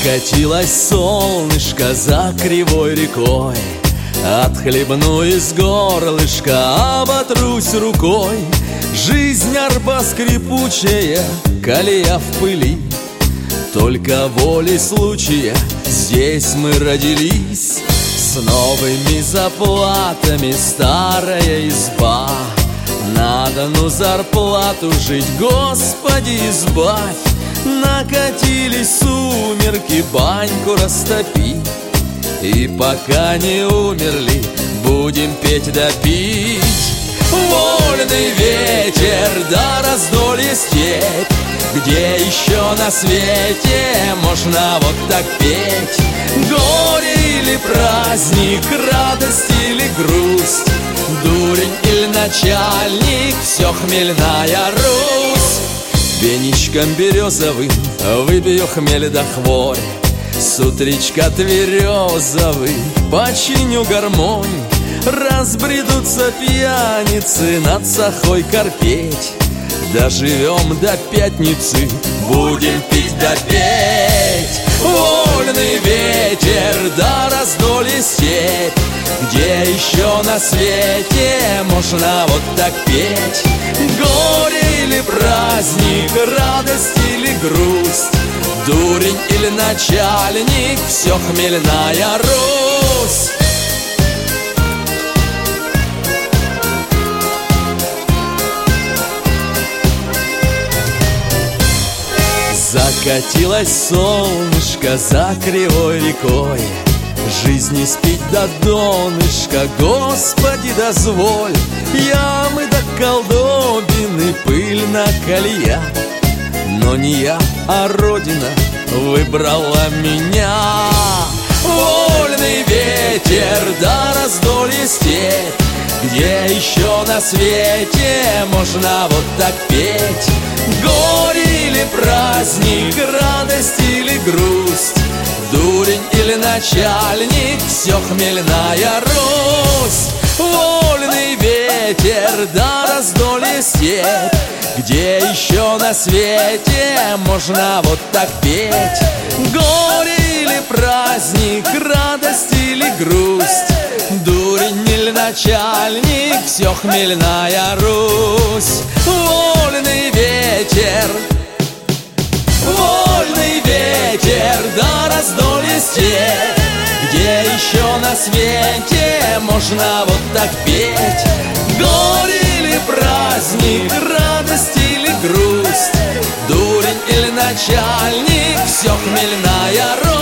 Закатилось солнышко за кривой рекой, отхлебну из горлышка, оботрусь рукой. Жизнь арба скрипучая, колея в пыли, только волей случая здесь мы родились. С новыми заплатами старая изба, надо ну зарплату жить, Господи, избавь. Накатились сумерки, баньку растопи, и пока не умерли, будем петь да пить. Вольный ветер да раздолье степь, где еще на свете можно вот так петь? Горе или праздник, радость или грусть, дурень или начальник, все хмельная Русь. Веничком березовым выпью хмель да хворь, с утречка тверезовый починю гармонь. Разбредутся пьяницы над сахой корпеть, доживем до пятницы, будем пить да петь. Вольный ветер да раздолье степь, где еще на свете можно вот так петь? Горе или праздник, радость или грусть, дурень или начальник, все хмельная Русь. Закатилось солнышко за кривой рекой, жизни спить до донышка, Господи, дозволь. Ямы до колдобины, пыльна колея, но не я, а Родина выбрала меня. Вольный ветер да раздолье степь, где еще на свете можно вот так петь? Горе или праздник, радость или грусть, дурень или начальник, все хмельная Русь. Вольный ветер да раздолье степь, где еще на свете можно вот так петь? Горе или праздник, радость или грусть, дурень или начальник, все хмельная Русь. Вольный ветер, вольный ветер да раздолье степь, где еще на свете можно вот так петь? Горе или праздник, радость или грусть, дурень или начальник, все хмельная Русь.